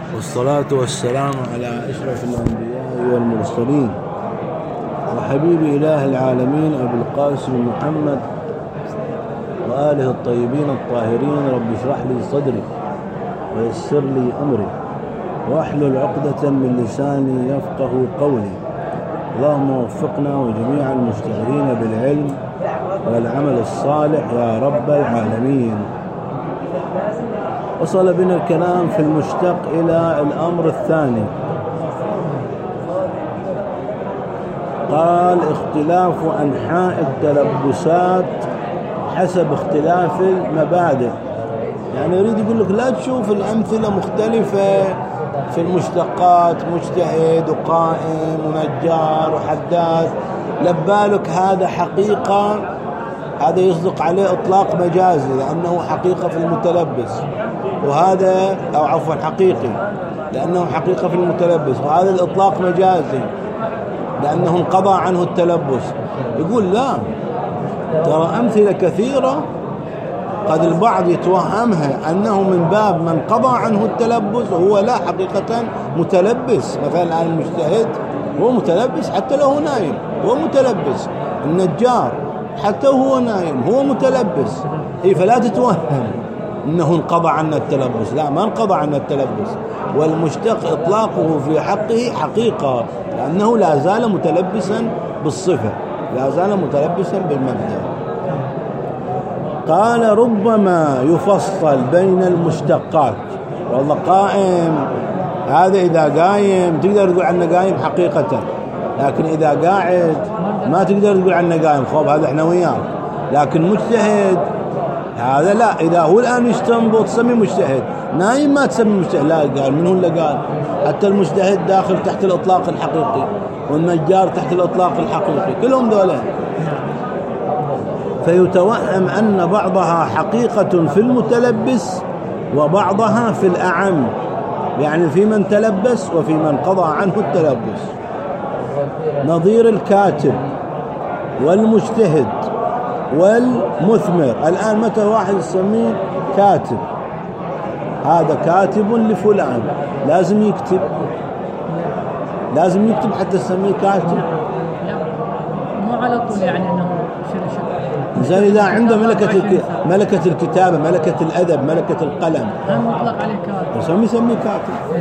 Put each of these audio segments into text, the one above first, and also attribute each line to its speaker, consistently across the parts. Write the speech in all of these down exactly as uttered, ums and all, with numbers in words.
Speaker 1: والصلاة والسلام على أشرف الأنبياء والمرسلين وحبيب إله العالمين أبي القاسم محمد وآله الطيبين الطاهرين. رب اشرح لي صدري ويسر لي أمري واحلل عقدة من لساني يفقه قولي. اللهم وفقنا وجميع المشتغلين بالعلم والعمل الصالح يا رب العالمين. وصل بنا الكلام في المشتق إلى الأمر الثاني. قال اختلاف أنحاء التلبسات حسب اختلاف المبادئ. يعني يريد يقول لك لا تشوف الأمثلة مختلفة في المشتقات، مجتهد وقائم ونجار وحداد، لبالك هذا حقيقة، هذا يصدق عليه إطلاق مجازي لأنه حقيقة في المتلبس، وهذا أو عفوا حقيقي لأنه حقيقة في المتلبس، وهذا الإطلاق مجازي لأنه انقضى عنه التلبس. يقول لا، ترى أمثلة كثيرة قد البعض يتوهمها أنه من باب من قضى عنه التلبس وهو لا حقيقة متلبس. مثلا الآن المجتهد هو متلبس حتى لو نايم، هو متلبس. النجار حتى وهو نايم هو متلبس. إيه، فلا تتوهم إنه انقضى عنا التلبس، لا، ما انقضى عنا التلبس. والمشتق إطلاقه في حقه حقيقة لأنه لا زال متلبسا بالصفة، لا زال متلبسا بالمبدأ. قال ربما يفصل بين المشتقات. والله قائم، هذا إذا قايم تقدر تقول عنه قايم حقيقة، لكن إذا قاعد ما تقدر تقول عنه قايم، خوف هذا احنا وياه. لكن مجتهد هذا لا، إذا هو الآن يستنبط تسمي مجتهد، نايم ما تسمي مجتهد. لا، قال من هو اللي قال؟ حتى المجتهد داخل تحت الإطلاق الحقيقي، والنجار تحت الإطلاق الحقيقي، كلهم دولين. فيتوهم أن بعضها حقيقة في المتلبس وبعضها في الأعم، يعني في من تلبس وفي من قضى عنه التلبس. نظير الكاتب والمجتهد والمثمر. الآن متى واحد يسميه كاتب، هذا كاتب لفلان، لازم يكتب، لازم يكتب حتى تسميه كاتب.
Speaker 2: مو على طول يعني أنه
Speaker 1: زين إذا عنده ملكة الك... ملكة الكتابة، ملكة الأدب، ملكة القلم،
Speaker 2: هم مطلق عليه كاتب،
Speaker 1: يسمي يسمي كاتب.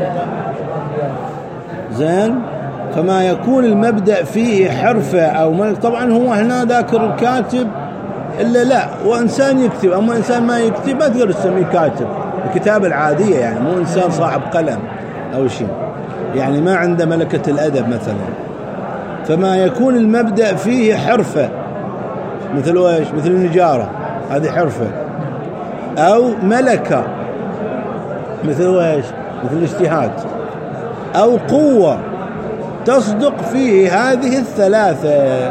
Speaker 1: زين. فما يكون المبدأ فيه حرفة أو ملك، طبعا هو هنا ذاكر الكاتب إلا لا، وإنسان يكتب. أما إنسان ما يكتب ما تقدر تسميه كاتب، الكتابة العادية يعني، مو إنسان صاحب قلم أو شيء، يعني ما عنده ملكة الأدب مثلا. فما يكون المبدأ فيه حرفة مثل ايش؟ مثل النجارة، هذه حرفة. أو ملكة مثل ايش؟ مثل الاجتهاد. أو قوة تصدق فيه هذه الثلاثة.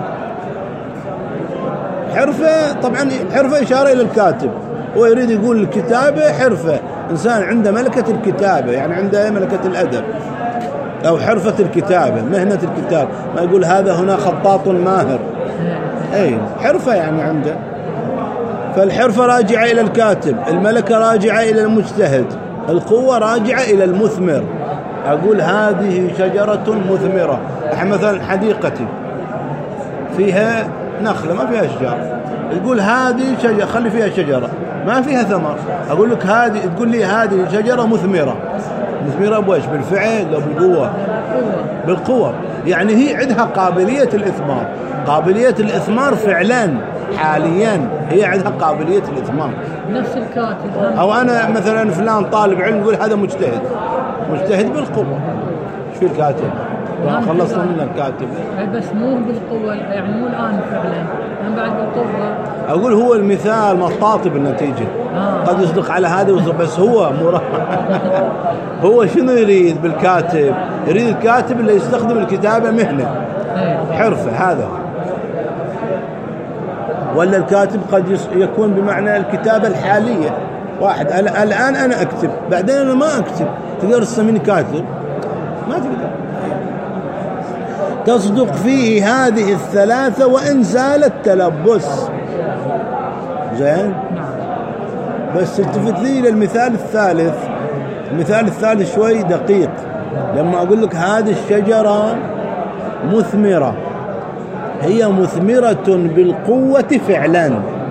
Speaker 1: حرفة طبعا، حرفة إشارة إلى الكاتب، هو يريد يقول الكتابة حرفة، إنسان عنده ملكة الكتابة، يعني عنده ملكة الأدب، أو حرفة الكتابة، مهنة الكتاب. ما يقول هذا هنا خطاط ماهر، أي حرفة يعني عنده. فالحرفة راجعة إلى الكاتب، الملكة راجعة إلى المجتهد، القوة راجعة إلى المثمر. أقول هذه شجرة مثمرة. مثلا حديقتي فيها نخلة ما فيها أشجار، يقول هذه شجرة، خلي فيها شجرة ما فيها ثمر، أقول لك هذه، تقول لي هذه شجرة مثمرة. مثمرة بوش؟ بالفعل أو بالقوة؟ بالقوة. يعني هي عندها قابلية الإثمار، قابلية الإثمار فعلا حاليا هي عندها قابلية الإثمار.
Speaker 2: نفس الكاتب.
Speaker 1: أو أنا مثلا فلان طالب علم يقول هذا مجتهد، مجتهد بالقوة. ايش في الكاتب؟ خلصنا من الكاتب.
Speaker 2: بس مو بالقوة يعني، مو الآن فعلا، أنا بعد بالقوة.
Speaker 1: أقول هو المثال مطاطي بالنتيجة. آه. قد يصدق على هذا ويصدق، بس هو مرا هو شنو يريد بالكاتب؟ يريد الكاتب اللي يستخدم الكتابة مهنة، حرفة، هذا. ولا الكاتب قد يكون بمعنى الكتابة الحالية. واحد الآن أنا أكتب، بعدين أنا ما أكتب، تقدر تسميني كاتب؟ ما تقدر. تصدق فيه هذه الثلاثة وإن زال التلبس. زين. بس التفت لي للمثال الثالث، المثال الثالث شوي دقيق. لما أقول لك هذه الشجرة مثمرة، هي مثمرة بالقوة فعلا،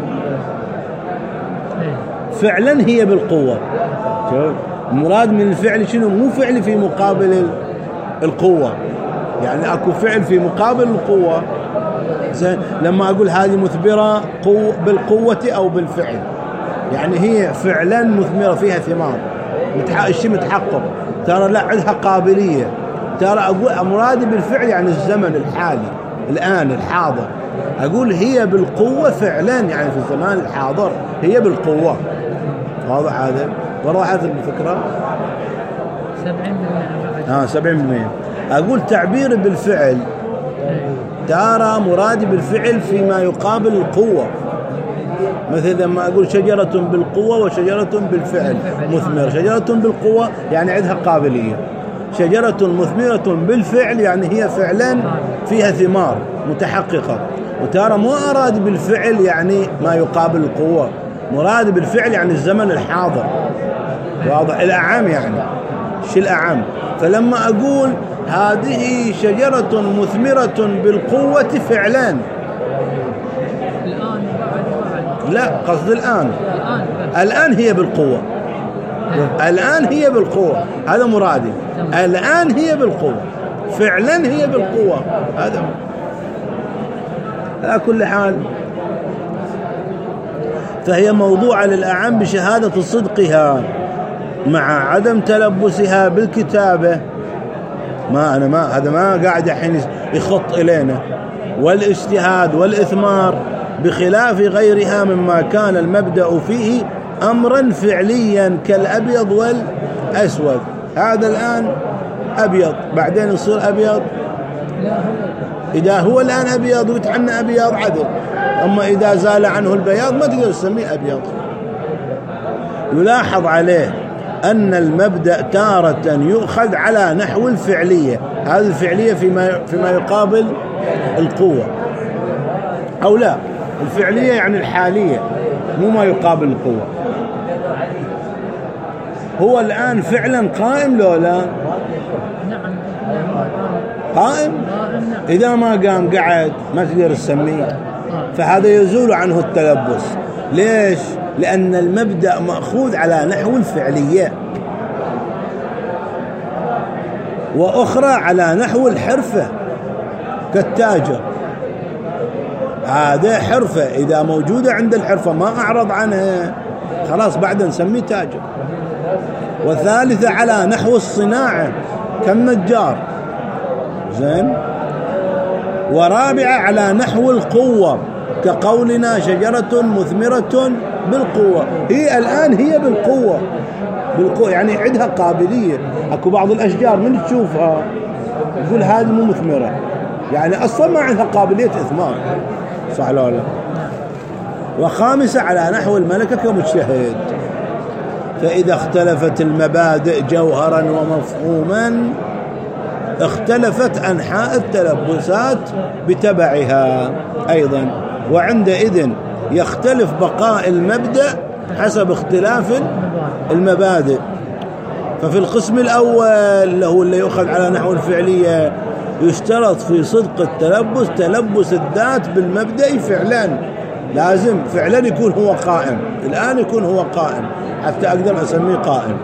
Speaker 1: فعلا هي بالقوة. المراد من الفعل شنو؟ مو فعل في مقابل القوة، يعني أكو فعل في مقابل القوة. زين، لما أقول هذه مثمرة قوة بالقوة أو بالفعل، يعني هي فعلا مثمرة فيها ثمار، الشيء متحقق، ترى لا عندها قابلية. ترى أقول مرادي بالفعل يعني الزمن الحالي الآن الحاضر، أقول هي بالقوة فعلا، يعني في الزمان الحاضر هي بالقوة. واضح هذا؟ واضح هذا الفكرة؟
Speaker 2: سبعين بالمئة.
Speaker 1: آه سبعين بالمئة. أقول تعبير بالفعل، ترى مرادي بالفعل فيما يقابل القوة. مثل لما أقول شجرة بالقوة وشجرة بالفعل مثمرة. شجرة بالقوة يعني عندها قابلية، شجرة مثمرة بالفعل يعني هي فعلا فيها ثمار متحققة. وترى مو أراد بالفعل يعني ما يقابل القوة، مراد بالفعل يعني الزمن الحاضر. واضح؟ الأعم يعني شو الأعم. فلما أقول هذه شجرة مثمرة بالقوة فعلا،
Speaker 2: الآن
Speaker 1: لا قصد الآن،
Speaker 2: الآن
Speaker 1: الآن هي بالقوة، الآن هي بالقوة، هذا مرادي. الآن هي بالقوة فعلا، هي بالقوة. هذا على كل حال، فهي موضوعة للأعم بشهادة صدقها مع عدم تلبسها بالكتابة. ما أنا ما هذا ما قاعد الحين يخط إلينا، والاجتهاد والإثمار بخلاف غيرها مما كان المبدأ فيه أمرا فعليا كالأبيض والأسود. هذا الآن أبيض، بعدين يصير أبيض. إذا هو الآن أبيض ويتعنى أبيض عدل، أما إذا زال عنه البياض ما تقدر تسميه أبيض. يلاحظ عليه أن المبدأ تارة يؤخذ على نحو الفعلية، هذه الفعلية فيما فيما يقابل القوة، أو لا الفعلية يعني الحالية مو ما يقابل القوة. هو الآن فعلا قائم لو لا؟
Speaker 2: نعم
Speaker 1: قائم. إذا ما قام قعد ما تقدر تسميه، فهذا يزول عنه التلبس. ليش؟ لأن المبدأ مأخوذ على نحو الفعلية، وأخرى على نحو الحرفة كالتاجر. هذا حرفة إذا موجودة عند الحرفة ما أعرض عنها خلاص بعد نسميه تاجر. وثالثة على نحو الصناعة كالنجار. زين. ورابعة على نحو القوة كقولنا شجرة مثمرة بالقوة، هي الآن هي بالقوة، بالقوة يعني عندها قابلية. أكو بعض الأشجار من تشوفها يقول هذه مو مثمرة، يعني أصلا ما عندها قابلية إثمار، صح لا لا. وخامسة على نحو الملكة كمجتهد. فإذا اختلفت المبادئ جوهرا ومفهوما اختلفت أنحاء التلبسات بتبعها أيضا، وعندئذ يختلف بقاء المبدأ حسب اختلاف المبادئ. ففي القسم الأول اللي هو اللي يؤخذ على نحو الفعلية يشترط في صدق التلبس تلبس الذات بالمبدأ فعلا، لازم فعلا يكون هو قائم، الآن يكون هو قائم حتى أقدر أسميه قائم.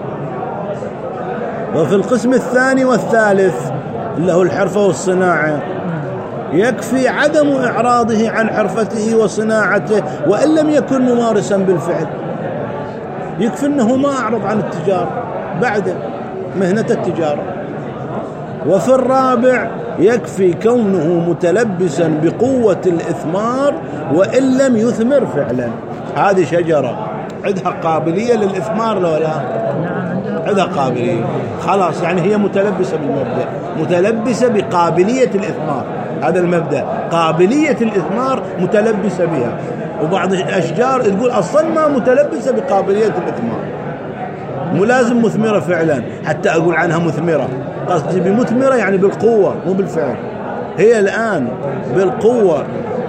Speaker 1: وفي القسم الثاني والثالث اللي هو الحرفة والصناعة يكفي عدم إعراضه عن حرفته وصناعته وإن لم يكن ممارسا بالفعل، يكفي أنه ما أعرض عن التجارة بعد مهنة التجارة. وفي الرابع يكفي كونه متلبسا بقوة الإثمار وإن لم يثمر فعلا. هذه شجرة عندها قابلية للإثمار لو لا؟ عندها قابلية خلاص، يعني هي متلبسة بالمبدأ، متلبسة بقابلية الإثمار. هذا المبدأ قابلية الإثمار متلبسة بها. وبعض الأشجار تقول أصلا ما متلبسة بقابلية الإثمار، مو لازم مثمرة فعلا حتى أقول عنها مثمرة، قصدي بمثمرة يعني بالقوة مو بالفعل. هي الآن بالقوة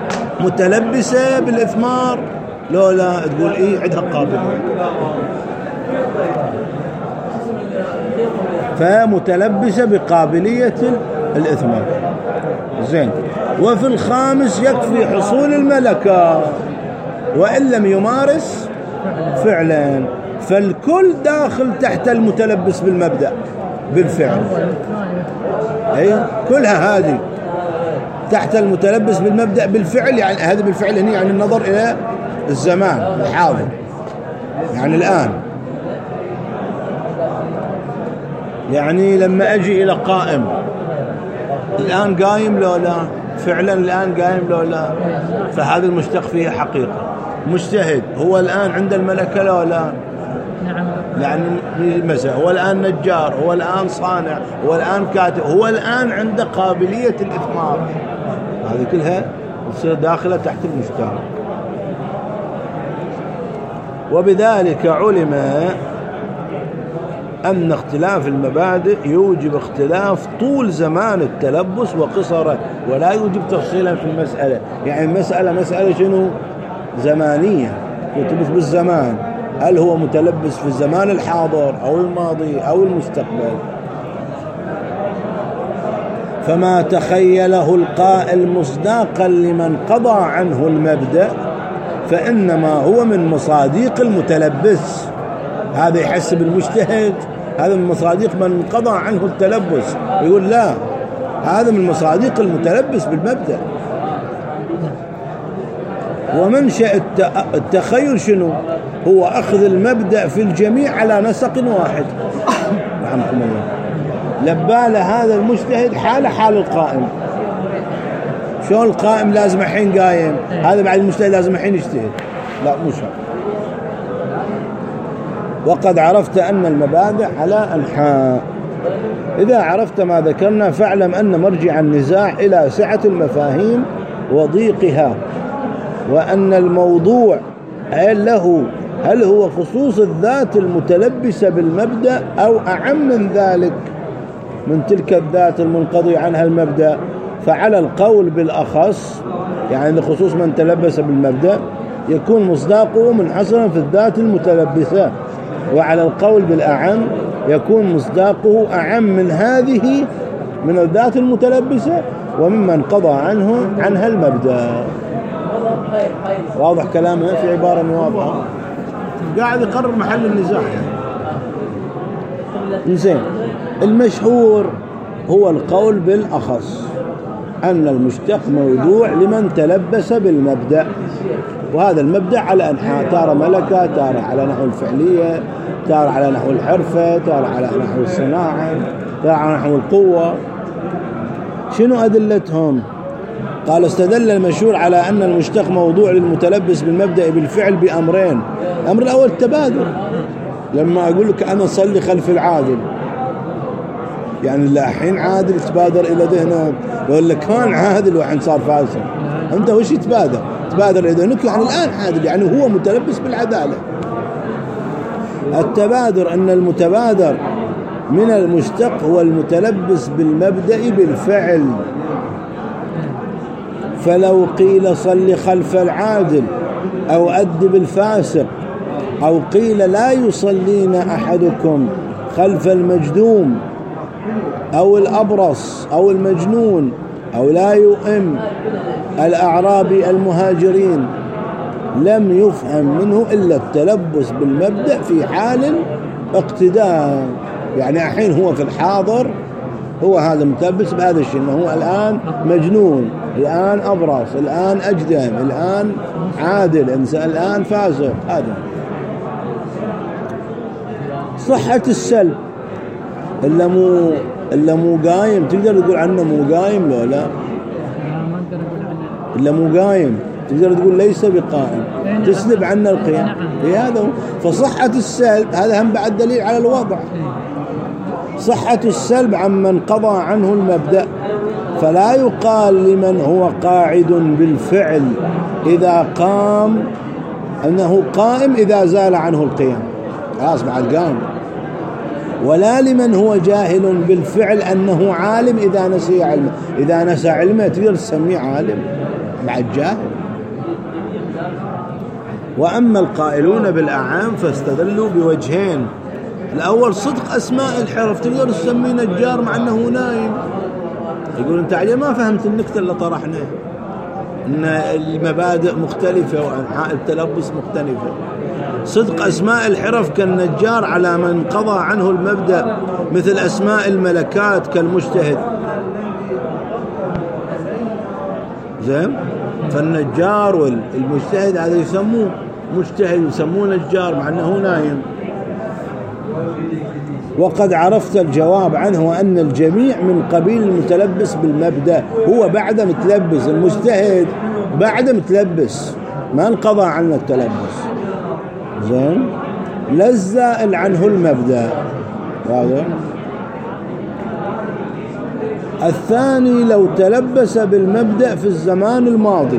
Speaker 1: متلبسة بالإثمار لو لا تقول إيه عندها قابلية. فمتلبسة بقابلية الإثمار. زين. وفي الخامس يكفي حصول الملكة وإن لم يمارس فعلا، فالكل داخل تحت المتلبس بالمبدأ بالفعل. أي كلها هذه تحت المتلبس بالمبدأ بالفعل، يعني هذا بالفعل هنا يعني النظر إلى الزمان الحاضر، يعني الآن. يعني لما أجي إلى قائم، الآن قايم لو لا؟ فعلا الآن قايم لو لا؟ فهذا المشتق فيه حقيقة. مجتهد هو الآن عند الملكة لو لا؟
Speaker 2: نعم.
Speaker 1: يعني مثلا هو الآن نجار، هو الآن صانع، هو الآن كاتب، هو الآن عنده قابلية الإثمار. هذه كلها تصير داخلة تحت المشترك. وبذلك علم أن اختلاف المبادئ يوجب اختلاف طول زمان التلبس وقصره، ولا يوجب تفصيلا في المسألة. يعني المسألة مسألة شنو؟ زمانية، يرتبط بالزمان، هل هو متلبس في الزمان الحاضر أو الماضي أو المستقبل. فما تخيله القائل مصداقا لمن قضى عنه المبدأ فإنما هو من مصاديق المتلبس. هذا يحسب المجتهد هذا من مصاديق من قضى عنه التلبس، يقول لا، هذا من مصاديق المتلبس بالمبدأ. ومنشأ التخيل شنو؟ هو أخذ المبدأ في الجميع على نسق واحد. رحمكم الله. لبال هذا المجتهد حال حال القائم. شو القائم لازم الحين قايم، هذا بعد المجتهد لازم الحين يجتهد؟ لا، مش هذا. وقد عرفت أن المبادئ على أنحاء. إذا عرفت ما ذكرنا فاعلم أن مرجع النزاع إلى سعة المفاهيم وضيقها، وأن الموضوع هل له هل هو خصوص الذات المتلبسة بالمبدأ أو أعم من ذلك من تلك الذات المنقضي عنها المبدأ. فعلى القول بالأخص، يعني خصوص من تلبس بالمبدأ، يكون مصداقه منحصرا في الذات المتلبسة، وعلى القول بالأعم يكون مصداقه أعم من هذه من الذات المتلبسة وممن قضى عنه عنها المبدأ. واضح كلامه في عبارة واضحة، قاعد يقرر محل النزاع يعني. زين. المشهور هو القول بالأخص أن المشتق موضوع لمن تلبس بالمبدأ، وهذا المبدأ على أنحاء، تارة ملكة، تارة على نحو الفعلية، تارة على نحو الحرفة، تارة على نحو الصناعة، تارة على نحو القوة. شنو أدلتهم؟ قال استدل المشهور على أن المشتق موضوع للمتلبس بالمبدأ بالفعل بأمرين. الأمر الأول التبادل. لما أقول لك أنا أصلي خلف العادل، يعني الحين عادل تبادر إلى ذهنك، ولا كان عادل وحين صار فاسد، أنت وش يتبادر؟ تبادر إلى ذهنك يعني الآن عادل، يعني هو متلبس بالعدالة. التبادر أن المتبادر من المشتق هو المتلبس بالمبدأ بالفعل. فلو قيل صل خلف العادل أو أدب الفاسق، أو قيل لا يصلين أحدكم خلف المجذوم أو الأبرص أو المجنون، أو لا يؤم الأعرابي المهاجرين، لم يفهم منه إلا التلبس بالمبدأ في حال اقتداء. يعني الحين هو في الحاضر هو هذا متلبس بهذا الشيء، إنه هو الآن مجنون، الآن أبرص، الآن أجدم، الآن عادل، الآن فاسق. هذا صحة السلب. إلا مو إلا مو قايم تقدر تقول عنه مو قايم لو لا؟ إلا مو قايم تقدر تقول ليس بقائم، تسلب عنه القيام. في هذا فصحة السلب هذا هم بعد دليل على الوضع. صحة السلب عمن قضى عنه المبدأ، فلا يقال لمن هو قاعد بالفعل إذا قام أنه قائم إذا زال عنه القيام، خلاص بعد قام، ولا لمن هو جاهل بالفعل أنه عالم إذا نسي علمه. إذا نسى علمه تقدر تسميه عالم بعد جاهل. وأما القائلون بالأعام فاستدلوا بوجهين. الأول صدق أسماء الحرف تقدر تسميه نجار مع أنه نايم. يقول أنت عليه ما فهمت النكتة اللي طرحناها، أن المبادئ مختلفة وأنحاء التلبس مختلفة. صدق أسماء الحرف كالنجار على من قضى عنه المبدأ، مثل أسماء الملكات كالمجتهد. زين؟ فالنجار والمجتهد هذا يسموه مجتهد يسموه نجار مع أنه نايم. وقد عرفت الجواب عنه وأن الجميع من قبيل المتلبس بالمبدأ. هو بعد متلبس، المجتهد بعد متلبس ما انقضى عنه التلبس. زين؟ لا الزائل عنه المبدأ. واضح؟ الثاني لو تلبس بالمبدأ في الزمان الماضي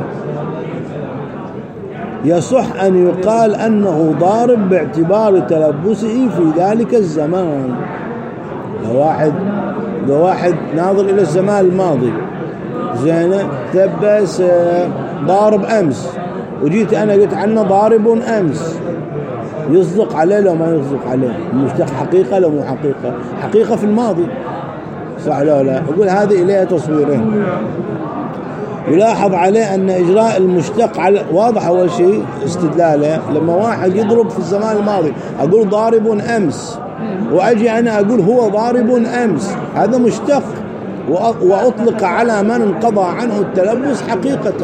Speaker 1: يصح أن يقال أنه ضارب باعتبار تلبسه في ذلك الزمان. لو واحد لو واحد ناظر إلى الزمان الماضي، زين، تلبس ضارب أمس، وجيت أنا قلت عنه ضارب أمس، يصدق عليه لو ما يصدق عليه؟ المشتق حقيقة لو مو حقيقة؟ حقيقة في الماضي، صح لا لا؟ أقول هذه إليها تصويرين. يلاحظ عليه أن إجراء المشتق على واضح. أول شيء استدلاله لما واحد يضرب في الزمان الماضي أقول ضارب أمس، وأجي أنا أقول هو ضارب أمس، هذا مشتق وأطلق على من انقضى عنه التلبس حقيقة.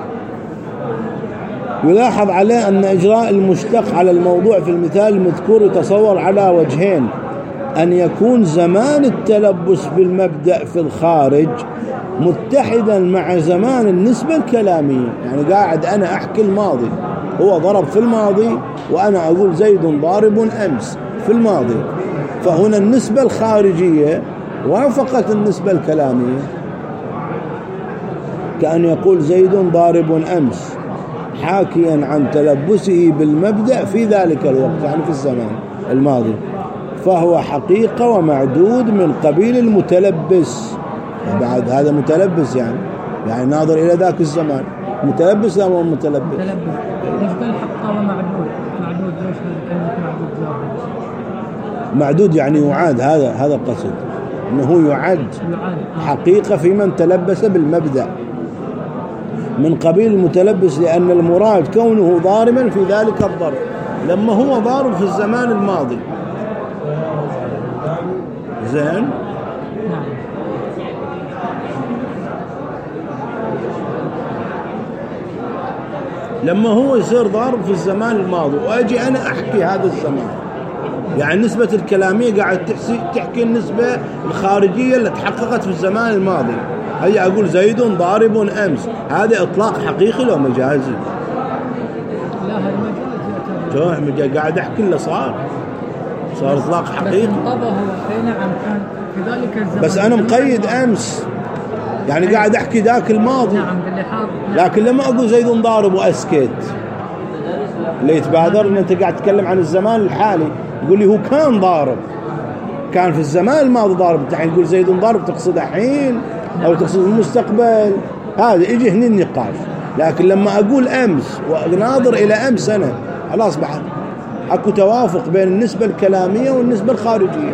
Speaker 1: يلاحظ عليه أن إجراء المشتق على الموضوع في المثال المذكور يتصور على وجهين: أن يكون زمان التلبس بالمبدأ في الخارج متحدا مع زمان النسبة الكلامية. يعني قاعد أنا أحكي الماضي، هو ضرب في الماضي وأنا أقول زيد ضارب أمس في الماضي، فهنا النسبة الخارجية وافقت النسبة الكلامية، كأن يقول زيد ضارب أمس حاكيا عن تلبسه بالمبدأ في ذلك الوقت، يعني في الزمان الماضي، فهو حقيقة ومعدود من قبيل المتلبس. بعد هذا متلبس، يعني يعني ناظر إلى ذاك الزمان، متلبس لا مو متلبس؟
Speaker 2: متلبس. ليش قال حقه ومعدود؟ معدود ليش كلمة معدود ظاهرة؟
Speaker 1: معدود يعني يعاد، هذا هذا القصد، أنه يعد حقيقة في من تلبس بالمبدأ من قبيل المتلبس، لأن المراد كونه ضاربا في ذلك الضرب لما هو ضارب في الزمان الماضي. زين؟ لما هو يصير ضارب في الزمان الماضي وأجي أنا أحكي هذا الزمان، يعني النسبة الكلامية قاعد تحكي تحكي النسبة الخارجية اللي تحققت في الزمان الماضي. هي أقول زيد ضارب أمس، هذا إطلاق حقيقي لو مجازي؟
Speaker 2: لا هذا مجازي.
Speaker 1: شو مجازي؟ قاعد أحكي اللي صار صار إطلاق حقيقي.
Speaker 2: بس انقضى هو. أي نعم كان في ذلك الزمان،
Speaker 1: بس أنا مقيد أمس، يعني قاعد أحكي ذاك الماضي.
Speaker 2: نعم اللي حاضر.
Speaker 1: لكن لما أقول زيد ضارب وأسكت، اللي يتبادر إن أنت قاعد تتكلم عن الزمان الحالي، يقول لي هو كان ضارب، كان في الزمان الماضي ضارب. أنت الحين تقول زيد ضارب تقصد الحين أو تقصد المستقبل؟ هذا يجي هنا النقاش. لكن لما أقول أمس وناظر إلى أمس أنا، خلاص بعد أكو توافق بين النسبة الكلامية والنسبة الخارجية.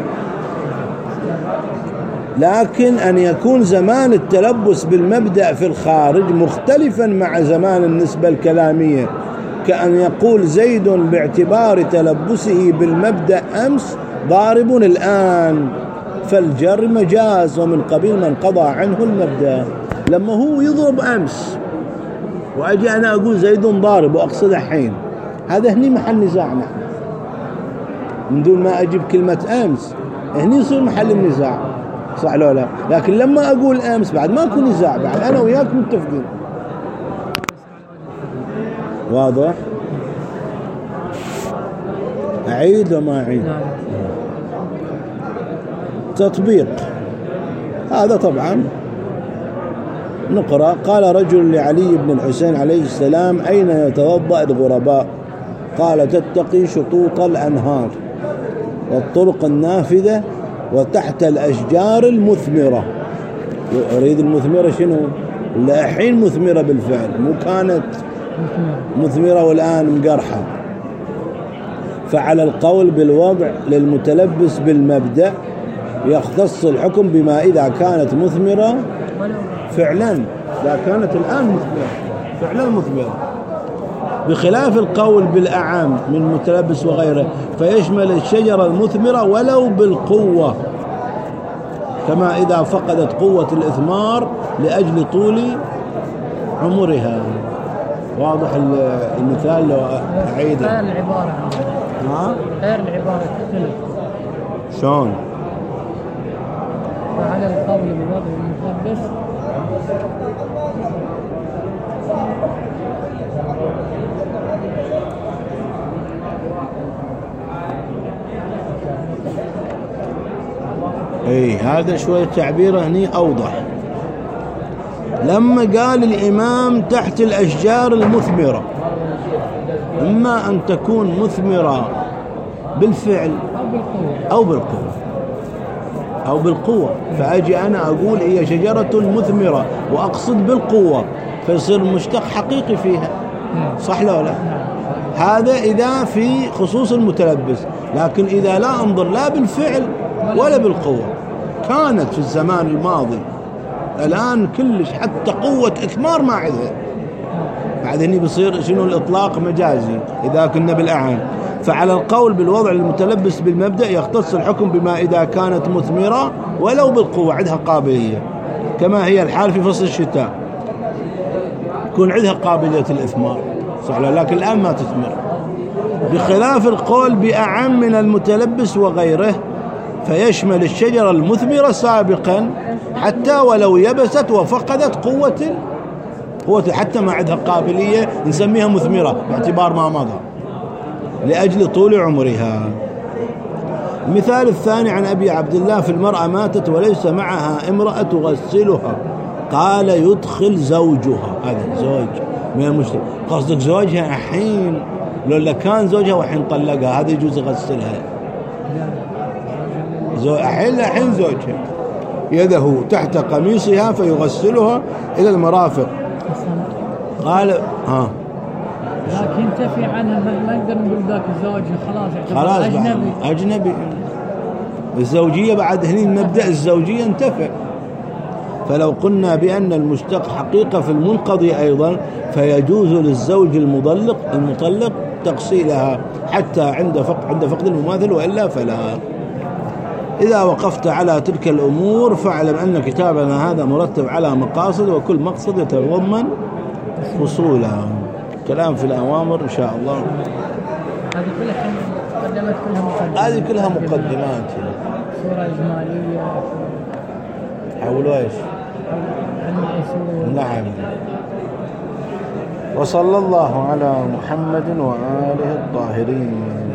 Speaker 1: لكن أن يكون زمان التلبس بالمبدأ في الخارج مختلفا مع زمان النسبة الكلامية، كأن يقول زيد باعتبار تلبسه بالمبدأ أمس ضارب الآن، فالجر مجاز ومن قبيل من قضى عنه المبدأ. لما هو يضرب أمس وأجي أنا أقول زيد ضارب وأقصد الحين، هذا هني محل نزاعنا من دون ما أجيب كلمة أمس، هني يصير محل النزاع، صح لو لا؟ لكن لما أقول أمس بعد ما أكون نزاع، بعد أنا وياك متفقين. واضح؟ أعيد وما أعيد؟ تطبيق هذا طبعا نقرأ. قال رجل لعلي بن الحسين عليه السلام: أين يتوضأ الغرباء؟ قال: تتقي شطوط الأنهار والطرق النافذة وتحت الأشجار المثمرة. أريد المثمرة شنو؟ لا حين مثمرة بالفعل، مو كانت مثمرة والآن مقرحة. فعلى القول بالوضع للمتلبس بالمبدأ يختص الحكم بما إذا كانت مثمرة فعلا، إذا كانت الآن مثمرة فعلا مثمرة، بخلاف القول بالأعم من متلبس وغيره فيشمل الشجرة المثمرة ولو بالقوة، كما إذا فقدت قوة الإثمار لأجل طول عمرها. واضح المثال لو أعيده؟
Speaker 2: غير العبارة
Speaker 1: ها؟
Speaker 2: غير العبارة تختلف.
Speaker 1: شلون؟
Speaker 2: فعلى القول بوضع المتلبس
Speaker 1: اي هذا شوية تعبيره هني أوضح. لما قال الإمام تحت الأشجار المثمرة، إما أن تكون مثمرة بالفعل أو بالقوة أو بالقوة، فأجي أنا أقول هي شجرة مثمرة وأقصد بالقوة فيصير مشتق حقيقي فيها، صح لا لا؟ هذا إذا في خصوص المتلبس، لكن إذا لا أنظر لا بالفعل ولا بالقوة، كانت في الزمان الماضي الآن كلش حتى قوة إثمار ما عندها، بعدين بيصير شنو الإطلاق مجازي إذا كنا بالأعم. فعلى القول بالوضع المتلبس بالمبدأ يختص الحكم بما إذا كانت مثمرة ولو بالقوة، عندها قابلية، كما هي الحال في فصل الشتاء يكون عندها قابلية الإثمار، صح، لكن الآن ما تثمر، بخلاف القول بأعم من المتلبس وغيره فيشمل الشجرة المثمرة سابقا حتى ولو يبست وفقدت قوة قوة حتى ما عندها قابلية نسميها مثمرة باعتبار ما مضى لأجل طول عمرها. المثال الثاني عن أبي عبد الله في المرأة ماتت وليس معها امرأة تغسلها، قال يدخل زوجها، هذا زوج من المشرك، قصدك زوجها الحين، لولا كان زوجها وحين طلقها هذا يجوز يغسلها، الحين الحين زوجها يده تحت قميصها فيغسلها إلى المرافق. قال ها
Speaker 2: لكن ينتفي عنها، ما نقدر نقول ذاك الزوج خلاص
Speaker 1: خلاص
Speaker 2: أجنبي
Speaker 1: أجنبي الزوجية بعد هني مبدأ الزوجية انتفى. فلو قلنا بأن المشتق حقيقة في المنقضي أيضا فيجوز للزوج المطلق المطلق تغسيلها حتى عند فقد عند فقد المماثل، وإلا فلا. إذا وقفت على تلك الأمور فاعلم أن كتابنا هذا مرتب على مقاصد، وكل مقصد يتضمن فصولها. كلام في الأوامر إن شاء الله.
Speaker 2: هذه كلها مقدمات، كلها مقدمات،
Speaker 1: هذه كلها مقدمات،
Speaker 2: صورة إجمالية
Speaker 1: حول ايش؟ نعم. وصلى الله على محمد وآله الطاهرين.